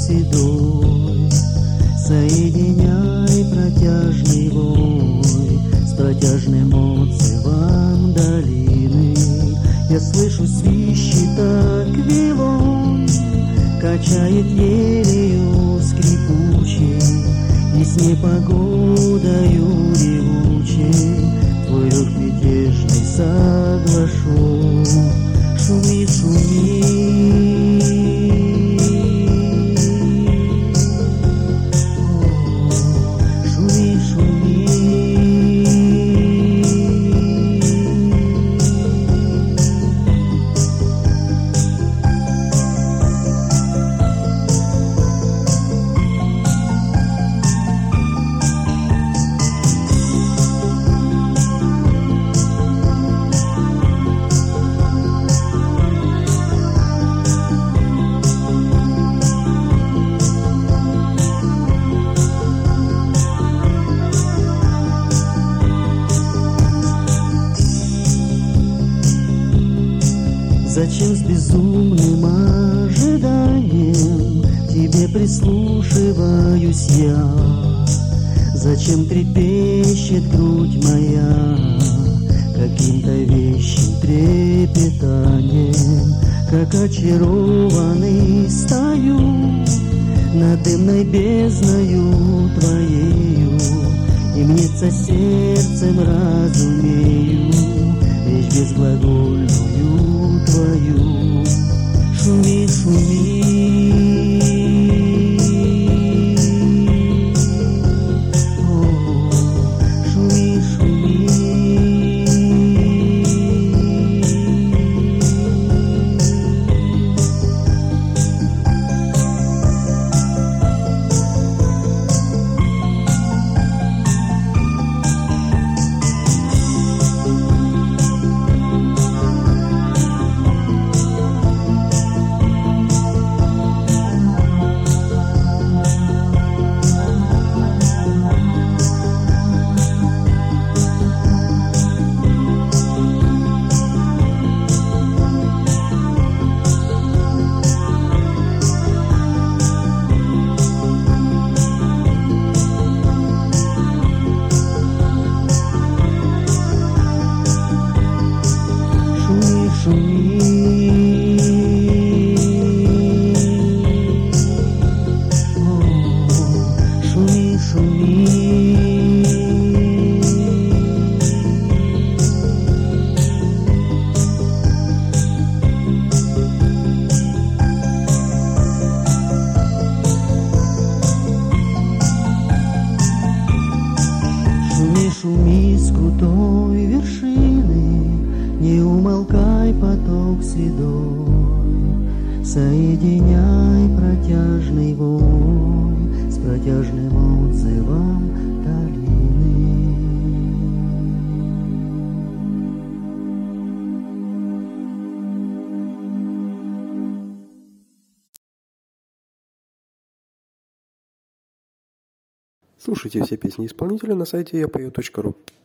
седой. Соединяй протяжный вой с протяжным отзывом долины. Я слышу, свищет аквилон, качает елею скрипучей, и с непогодою ревучей твой рух мятежный соглашу. Шуми, шуми, шуми, шуми. Зачем с безумным ожиданием к тебе прислушиваюсь я? Зачем трепещет грудь моя каким-то вещим трепетанием? Как очарованный стою над дымной бездною твоею, и мнется сердцем разумею речь безглагольную твою. Шуми, шуми, о, шуми, шуми. Шуми с крутой вершины, не умолкай поток седой. Соединяй протяжный вой с протяжным отзывом долины. Слушайте все песни исполнителя на сайте yapою.ru.